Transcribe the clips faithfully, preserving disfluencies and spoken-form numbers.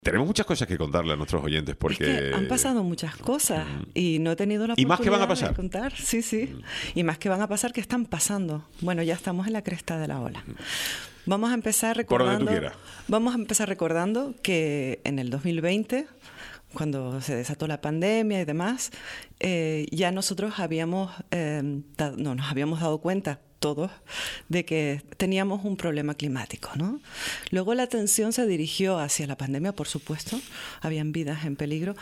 Tenemos muchas cosas que contarle a nuestros oyentes porque... Es que han pasado muchas cosas mm. y no he tenido la oportunidad ¿Y más que van a pasar? de contar. Sí, sí. Mm. Y más que van a pasar que están pasando. Bueno, ya estamos en la cresta de la ola. Mm. Vamos a empezar recordando... Por donde tú quieras. Vamos a empezar recordando que en el dos mil veinte, cuando se desató la pandemia y demás, eh, ya nosotros habíamos, eh, dado, no, nos habíamos dado cuenta todos de que teníamos un problema climático, ¿no? Luego la atención se dirigió hacia la pandemia, por supuesto, habían vidas en peligro,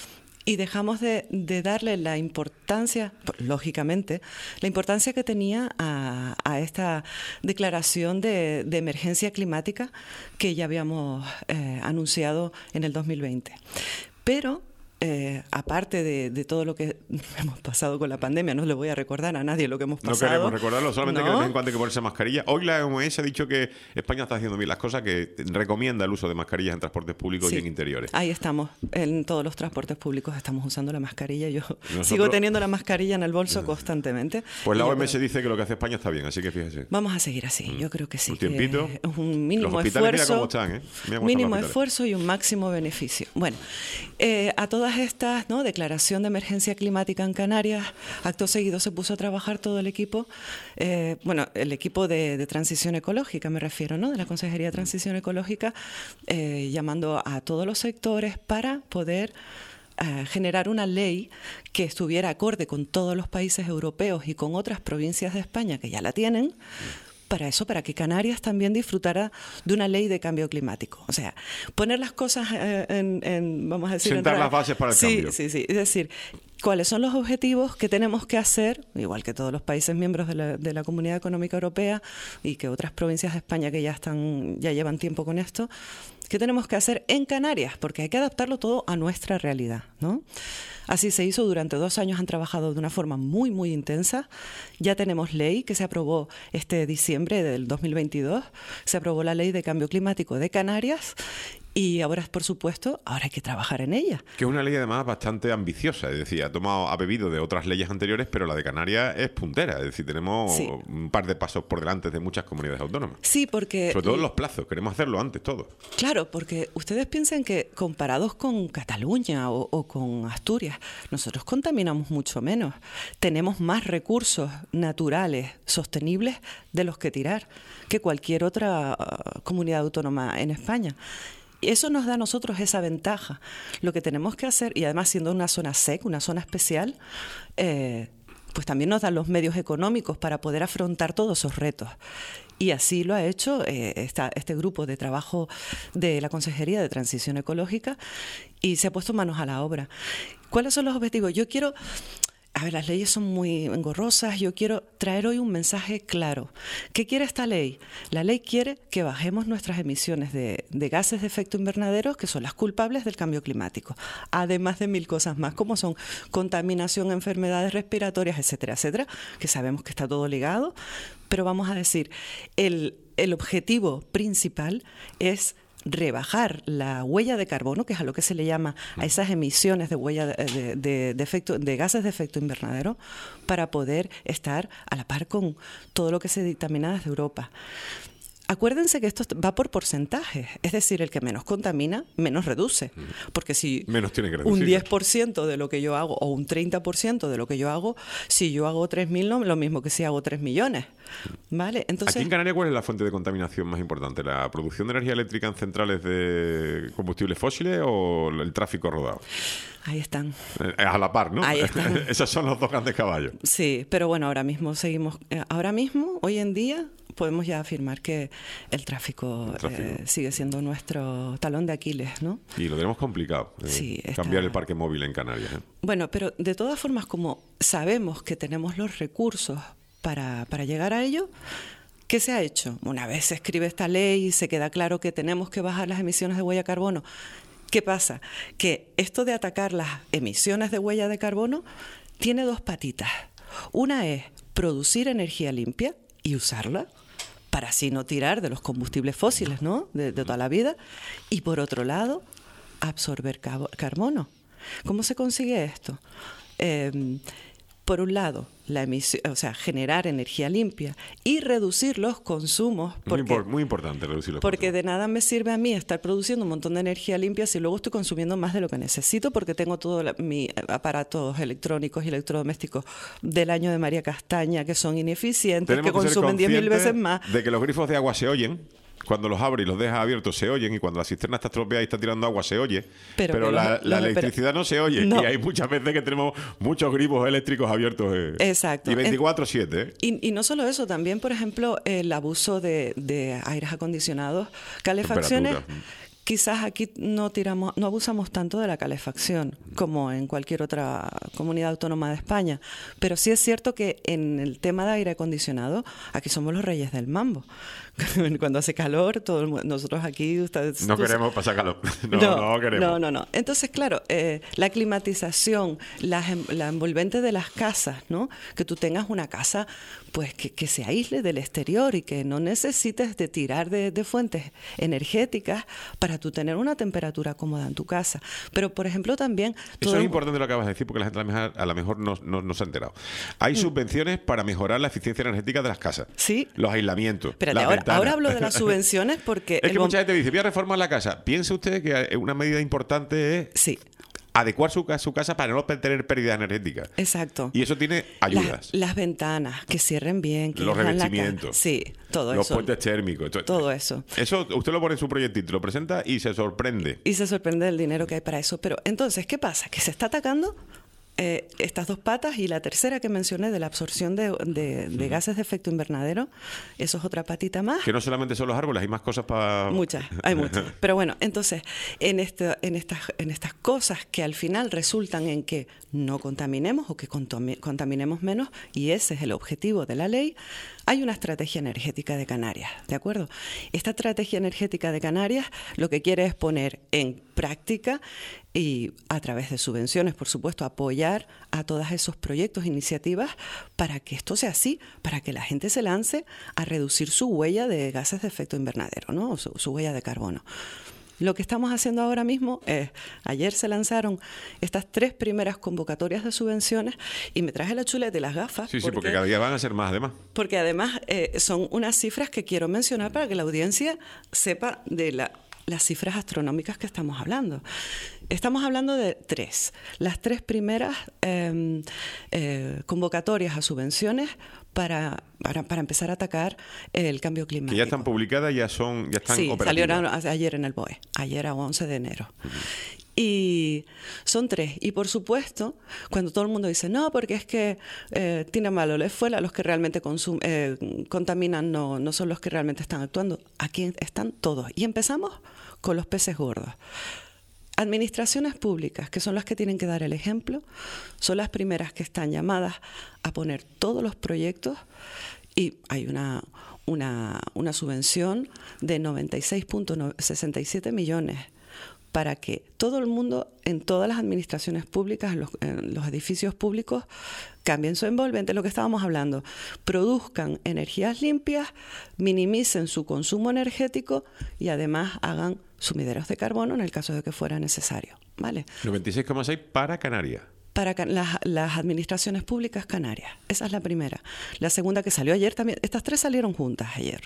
y dejamos de, de darle la importancia, lógicamente, la importancia que tenía a, a esta declaración de, de emergencia climática que ya habíamos eh, anunciado en el dos mil veinte. Pero Eh, aparte de, de todo lo que hemos pasado con la pandemia, no le voy a recordar a nadie lo que hemos pasado. No queremos recordarlo, solamente ¿no? que de vez en cuando hay que ponerse mascarilla. Hoy la O M S ha dicho que España está haciendo bien las cosas, que recomienda el uso de mascarillas en transportes públicos sí, y en interiores. Ahí estamos, en todos los transportes públicos estamos usando la mascarilla. Yo Nosotros... sigo teniendo la mascarilla en el bolso constantemente. Pues la O M S dice que lo que hace España está bien, así que fíjese. Vamos a seguir así, yo creo que sí. Un tiempito. Que es un mínimo los hospitales, esfuerzo. mira cómo están, ¿eh? Mira cómo mínimo están los esfuerzo y un máximo beneficio. Bueno, eh, a todas estas, ¿no?, declaración de emergencia climática en Canarias, acto seguido se puso a trabajar todo el equipo, eh, bueno, el equipo de, de transición ecológica me refiero, ¿no?, de la Consejería de Transición Ecológica, eh, llamando a todos los sectores para poder eh, generar una ley que estuviera acorde con todos los países europeos y con otras provincias de España que ya la tienen, para eso, para que Canarias también disfrutara de una ley de cambio climático. O sea, poner las cosas en, en, en vamos a decir... Sentar en, las bases para el sí, cambio. Sí, sí, es decir, cuáles son los objetivos que tenemos que hacer, igual que todos los países miembros de la, de la Comunidad Económica Europea y que otras provincias de España que ya están, ya llevan tiempo con esto, ¿qué tenemos que hacer en Canarias? Porque hay que adaptarlo todo a nuestra realidad, ¿no? Así se hizo, durante dos años han trabajado de una forma muy, muy intensa. Ya tenemos ley que se aprobó este diciembre del dos mil veintidós, se aprobó la Ley de Cambio Climático de Canarias y ahora, por supuesto, ahora hay que trabajar en ella. Que es una ley además bastante ambiciosa, es decir, ha tomado, ha bebido de otras leyes anteriores, pero la de Canarias es puntera, es decir, tenemos sí. un par de pasos por delante de muchas comunidades autónomas. Sí, porque... Sobre todo en los plazos, queremos hacerlo antes todo. Claro, porque ustedes piensan que comparados con Cataluña o, o con Asturias, nosotros contaminamos mucho menos. Tenemos más recursos naturales sostenibles de los que tirar que cualquier otra uh, comunidad autónoma en España. Eso nos da a nosotros esa ventaja. Lo que tenemos que hacer, y además siendo una zona S E C, una zona especial, eh, pues también nos dan los medios económicos para poder afrontar todos esos retos. Y así lo ha hecho eh, esta, este grupo de trabajo de la Consejería de Transición Ecológica y se ha puesto manos a la obra. ¿Cuáles son los objetivos? Yo quiero... A ver, las leyes son muy engorrosas. Yo quiero traer hoy un mensaje claro. ¿Qué quiere esta ley? La ley quiere que bajemos nuestras emisiones de, de gases de efecto invernadero, que son las culpables del cambio climático. Además de mil cosas más, como son contaminación, enfermedades respiratorias, etcétera, etcétera, que sabemos que está todo ligado. Pero vamos a decir, el, el objetivo principal es rebajar la huella de carbono, que es a lo que se le llama a esas emisiones de huella de, de, de, efecto, de gases de efecto invernadero, para poder estar a la par con todo lo que se dictamina desde Europa. Acuérdense que esto va por porcentajes, es decir, el que menos contamina, menos reduce. Porque si menos tiene que reducir, un diez por ciento de lo que yo hago o un treinta por ciento de lo que yo hago, si yo hago tres mil, no es lo mismo que si hago tres millones. ¿Vale? Entonces, aquí en Canarias, ¿cuál es la fuente de contaminación más importante? ¿La producción de energía eléctrica en centrales de combustibles fósiles o el tráfico rodado? Ahí están. A la par, ¿no? Ahí están. Esos son los dos grandes caballos. Sí, pero bueno, ahora mismo seguimos, ahora mismo, hoy en día, podemos ya afirmar que el tráfico, el tráfico. Eh, sigue siendo nuestro talón de Aquiles, ¿no? Y lo tenemos complicado, eh, sí, cambiar está... el parque móvil en Canarias. ¿eh? Bueno, pero de todas formas, como sabemos que tenemos los recursos para, para llegar a ello, ¿qué se ha hecho? Una vez se escribe esta ley y se queda claro que tenemos que bajar las emisiones de huella de carbono. ¿Qué pasa? Que esto de atacar las emisiones de huella de carbono tiene dos patitas. Una es producir energía limpia y usarla para así no tirar de los combustibles fósiles, ¿no?, de, de toda la vida. Y por otro lado, absorber carbono. ¿Cómo se consigue esto? Eh, por un lado, la emisión, o sea, generar energía limpia y reducir los consumos. Porque, muy, muy importante reducir los porque consumos. de nada me sirve a mí estar produciendo un montón de energía limpia si luego estoy consumiendo más de lo que necesito porque tengo todos mis aparatos electrónicos y electrodomésticos del año de María Castaña que son ineficientes, Tenemos que que consumen diez mil veces más. De que los grifos de agua se oyen. Cuando los abres y los dejas abiertos se oyen, y cuando la cisterna está estropeada y está tirando agua se oye, pero, pero la, los, la electricidad pero, no se oye, no. Y hay muchas veces que tenemos muchos grifos eléctricos abiertos. Eh, Exacto. Y veinticuatro siete. Eh. Y, y no solo eso, también, por ejemplo, el abuso de, de aires acondicionados, calefacciones. Quizás aquí no tiramos, no abusamos tanto de la calefacción como en cualquier otra comunidad autónoma de España, pero sí es cierto que en el tema de aire acondicionado aquí somos los reyes del mambo. Cuando hace calor, todo el mundo, nosotros aquí ustedes, no queremos pasar calor. No, no, no queremos. No, no, no. Entonces, claro, eh, la climatización, la, la envolvente de las casas, ¿no? Que tú tengas una casa, pues que, que se aísle del exterior y que no necesites de tirar de, de fuentes energéticas para tú tener una temperatura cómoda en tu casa. Pero, por ejemplo, también... Eso es el... importante lo que acabas de decir porque la gente a lo mejor, a lo mejor no, no, no se ha enterado. Hay mm. subvenciones para mejorar la eficiencia energética de las casas. Sí. Los aislamientos. Espérate, ahora, ahora hablo de las subvenciones porque... Es que mucha gente dice, voy a reformar la casa. Piense usted que una medida importante es... Sí. adecuar su, su casa para no tener pérdida energética. Exacto. Y eso tiene ayudas. Las, las ventanas, que cierren bien. Que los revestimientos. Sí, todo los eso. Los puentes térmicos. Todo, todo eso. Eso usted lo pone en su proyectito, lo presenta y se sorprende. Y se sorprende del dinero que hay para eso. Pero entonces, ¿qué pasa? Que se está atacando eh, estas dos patas y la tercera que mencioné de la absorción de, de, de gases de efecto invernadero, eso es otra patita más. Que no solamente son los árboles, hay más cosas para... Muchas, hay muchas. Pero bueno, entonces, en, este, en, estas, en estas cosas que al final resultan en que no contaminemos o que contaminemos menos, y ese es el objetivo de la ley, hay una estrategia energética de Canarias, ¿de acuerdo? Esta estrategia energética de Canarias lo que quiere es poner en práctica y a través de subvenciones, por supuesto, apoyar a todos esos proyectos, iniciativas, para que esto sea así, para que la gente se lance a reducir su huella de gases de efecto invernadero, ¿no? O su, su huella de carbono. Lo que estamos haciendo ahora mismo es, ayer se lanzaron estas tres primeras convocatorias de subvenciones y me traje la chuleta y las gafas. Sí, sí, porque, porque cada día van a ser más además. Porque además eh, son unas cifras que quiero mencionar para que la audiencia sepa de la, las cifras astronómicas que estamos hablando. Estamos hablando de tres. Las tres primeras eh, eh, convocatorias a subvenciones para, para, para empezar a atacar el cambio climático. Que ya están publicadas, ya son, ya están sí, operativas. Salieron ayer en el B O E, ayer a once de enero. Uh-huh. Y son tres. Y por supuesto, cuando todo el mundo dice, no, porque es que eh, tiene malo la esfuela, los que realmente consum- eh, contaminan no, no son los que realmente están actuando. Aquí están todos. Y empezamos con los peces gordos. Administraciones públicas, que son las que tienen que dar el ejemplo, son las primeras que están llamadas a poner todos los proyectos y hay una, una, una subvención de noventa y seis punto sesenta y siete millones para que todo el mundo, en todas las administraciones públicas, en los, en los edificios públicos, cambien su envolvente, lo que estábamos hablando, produzcan energías limpias, minimicen su consumo energético y además hagan sumideros de carbono en el caso de que fuera necesario, ¿vale? noventa y seis coma seis para Canarias. Para las, las administraciones públicas canarias. Esa es la primera. La segunda que salió ayer también, estas tres salieron juntas ayer.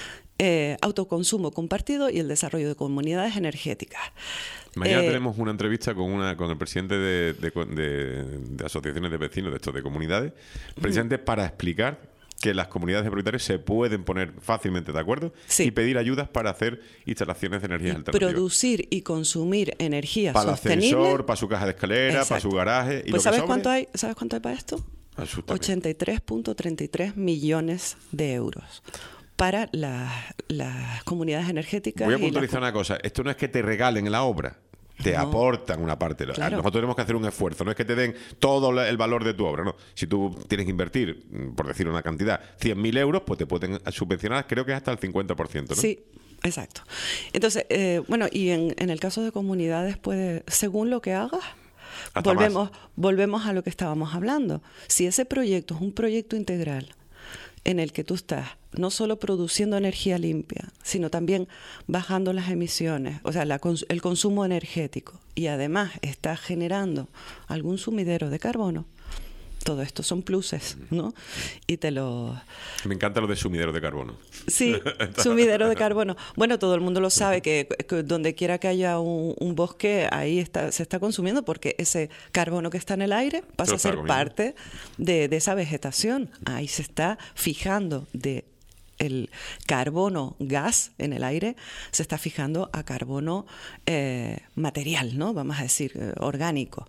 Eh, autoconsumo compartido y el desarrollo de comunidades energéticas. Mañana eh, tenemos una entrevista con una con el presidente de, de, de, de asociaciones de vecinos de estos de comunidades, precisamente uh-huh. para explicar que las comunidades de propietarios se pueden poner fácilmente de acuerdo sí. y pedir ayudas para hacer instalaciones de energías y alternativas. Producir y consumir energía para sostenible. Para el ascensor, para su caja de escalera, Exacto. para su garaje. ¿Y pues lo ¿sabes que cuánto hay? ¿Sabes cuánto hay para esto? ochenta y tres punto treinta y tres millones de euros para las, las comunidades energéticas. Voy a puntualizar una cosa. Esto no es que te regalen la obra. Te no. aportan una parte. Claro. Nosotros tenemos que hacer un esfuerzo. No es que te den todo el valor de tu obra. No. Si tú tienes que invertir, por decir una cantidad, cien mil euros, pues te pueden subvencionar, creo que es hasta el cincuenta por ciento, ¿no? Sí, exacto. Entonces, eh, bueno, y en, en el caso de comunidades, puede, según lo que hagas, volvemos, volvemos a lo que estábamos hablando. Si ese proyecto es un proyecto integral en el que tú estás no solo produciendo energía limpia, sino también bajando las emisiones, o sea, la, el consumo energético, y además estás generando algún sumidero de carbono, Todo esto son pluses, ¿no? Y te lo... Me encanta lo de sumidero de carbono. Sí, sumidero de carbono. Bueno, todo el mundo lo sabe, que, que donde quiera que haya un, un bosque, ahí está, se está consumiendo, porque ese carbono que está en el aire pasa a ser parte de, de esa vegetación. Ahí se está fijando de el carbono gas en el aire, se está fijando a carbono eh, material, ¿no? Vamos a decir, eh, orgánico.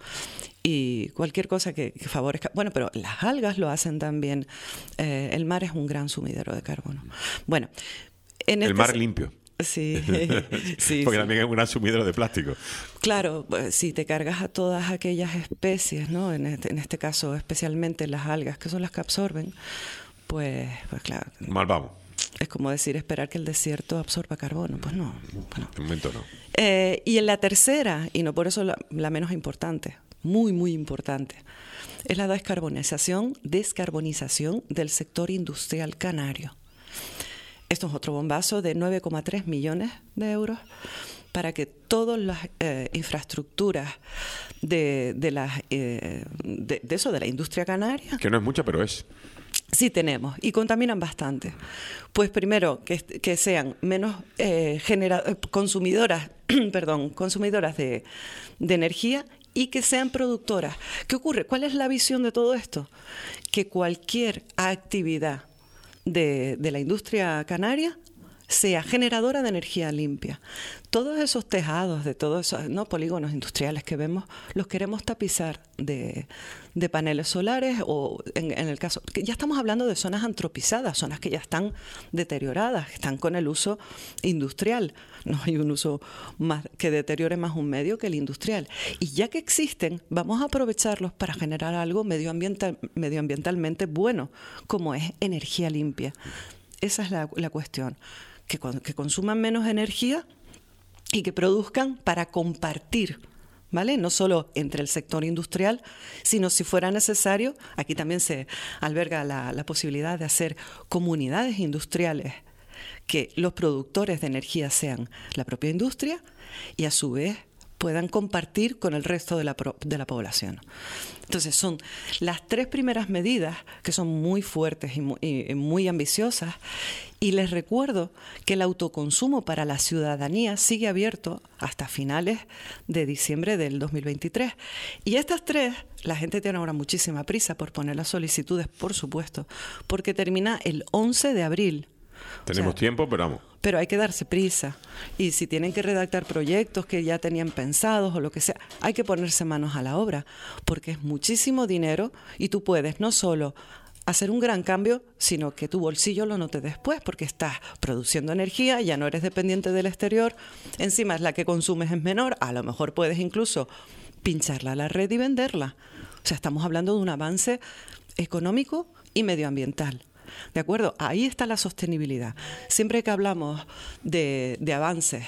Y cualquier cosa que, que favorezca... Bueno, pero las algas lo hacen también. Eh, el mar es un gran sumidero de carbono. Bueno, en el este mar limpio. Sí, sí. Porque sí. también es un gran sumidero de plástico. Claro, pues, si te cargas a todas aquellas especies, ¿no? En este, en este caso, especialmente las algas, que son las que absorben, pues, pues claro. Mal vamos. Es como decir, esperar que el desierto absorba carbono. Pues no. Bueno. De momento no. Eh, y en la tercera, y no por eso la, la menos importante, muy, muy importante, es la descarbonización, descarbonización del sector industrial canario. Esto es otro bombazo de nueve coma tres millones de euros para que todas las eh, infraestructuras de, de, las, eh, de, de eso, de la industria canaria... Que no es mucha, pero es... Sí tenemos, y contaminan bastante. Pues primero, que, que sean menos eh, genera, consumidoras, perdón, consumidoras de, de energía y que sean productoras. ¿Qué ocurre? ¿Cuál es la visión de todo esto? Que cualquier actividad de, de la industria canaria sea generadora de energía limpia. Todos esos tejados de todos esos ¿no? polígonos industriales que vemos, los queremos tapizar de, de paneles solares o en, en el caso, que ya estamos hablando de zonas antropizadas, zonas que ya están deterioradas, que están con el uso industrial. No hay un uso más que deteriore más un medio que el industrial. Y ya que existen, vamos a aprovecharlos para generar algo medioambiental, medioambientalmente bueno, como es energía limpia. Esa es la, la cuestión. Que, que consuman menos energía y que produzcan para compartir, ¿vale? No solo entre el sector industrial, sino si fuera necesario, aquí también se alberga la, la posibilidad de hacer comunidades industriales, que los productores de energía sean la propia industria y a su vez puedan compartir con el resto de la, de la población. Entonces son las tres primeras medidas que son muy fuertes y muy, y muy ambiciosas, y les recuerdo que el autoconsumo para la ciudadanía sigue abierto hasta finales de diciembre del dos mil veintitrés. Y estas tres, la gente tiene ahora muchísima prisa por poner las solicitudes, por supuesto, porque termina el once de abril. Tenemos o sea, tiempo, pero vamos. Pero hay que darse prisa. Y si tienen que redactar proyectos que ya tenían pensados o lo que sea, hay que ponerse manos a la obra, porque es muchísimo dinero y tú puedes no solo hacer un gran cambio, sino que tu bolsillo lo note después, porque estás produciendo energía, ya no eres dependiente del exterior, encima es la que consumes es menor, a lo mejor puedes incluso pincharla a la red y venderla. O sea, estamos hablando de un avance económico y medioambiental. ¿De acuerdo? Ahí está la sostenibilidad. Siempre que hablamos de, de avances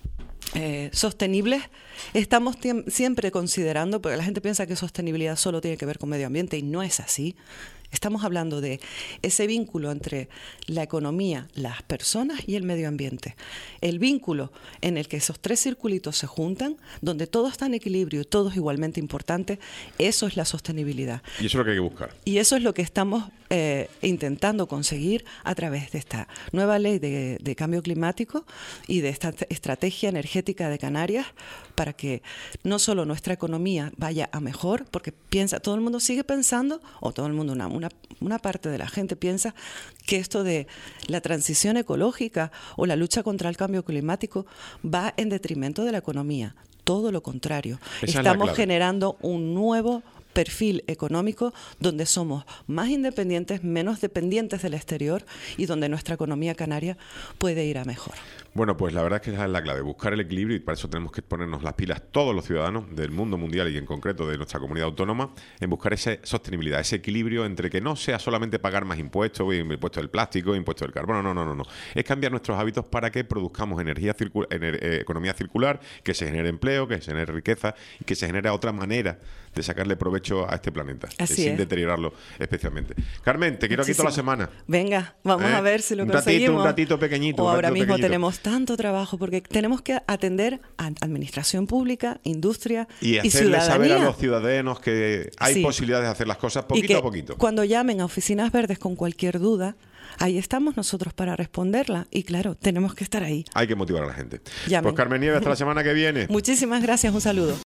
eh, sostenibles, estamos siempre considerando, porque la gente piensa que sostenibilidad solo tiene que ver con medio ambiente y no es así. Estamos hablando de ese vínculo entre la economía, las personas y el medio ambiente. El vínculo en el que esos tres circulitos se juntan, donde todo está en equilibrio y todo es igualmente importante, eso es la sostenibilidad. Y eso es lo que hay que buscar. Y eso es lo que estamos eh, intentando conseguir a través de esta nueva ley de, de cambio climático y de esta estrategia energética de Canarias, para que no solo nuestra economía vaya a mejor, porque piensa, todo el mundo sigue pensando, o todo el mundo, una, una, una parte de la gente piensa que esto de la transición ecológica o la lucha contra el cambio climático va en detrimento de la economía. Todo lo contrario. Esa Estamos generando un nuevo perfil económico donde somos más independientes, menos dependientes del exterior y donde nuestra economía canaria puede ir a mejor. Bueno, pues la verdad es que esa es la clave, buscar el equilibrio, y para eso tenemos que ponernos las pilas todos los ciudadanos del mundo mundial y en concreto de nuestra comunidad autónoma en buscar esa sostenibilidad, ese equilibrio entre que no sea solamente pagar más impuestos, impuestos del plástico, impuestos del carbono, no, no, no, no. Es cambiar nuestros hábitos para que produzcamos energía circul- ener- eh, economía circular, que se genere empleo, que se genere riqueza y que se genere otra manera de sacarle provecho provecho a este planeta, Así sin es. deteriorarlo especialmente. Carmen, te quiero aquí toda la semana. Venga, vamos ¿Eh? a ver si lo un conseguimos. Ratito, un ratito pequeñito. O un ahora ratito mismo pequeñito. tenemos tanto trabajo porque tenemos que atender a administración pública, industria y, y hacerle ciudadanía. saber a los ciudadanos que hay Sí. posibilidades de hacer las cosas poquito y que a poquito. Cuando llamen a Oficinas Verdes con cualquier duda, ahí estamos nosotros para responderla. Y claro, tenemos que estar ahí. Hay que motivar a la gente. Llamen. Pues Carmen Nieves, hasta la semana que viene. Muchísimas gracias, un saludo.